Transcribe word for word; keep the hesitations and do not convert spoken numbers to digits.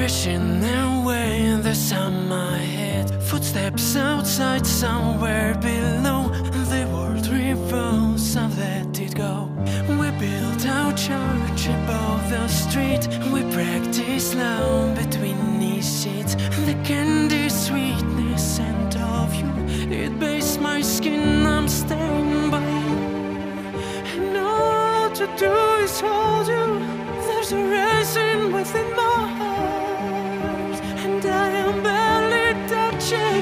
crashing away, the sun my head. Footsteps outside, somewhere below. The world revolves, I've let it go. We built our church above the street. We practice love between these sheets. The candy sweetness and of you, it bathes my skin, I'm staying by you. And all to do is hold you. There's a racing within my heart, and I am barely touching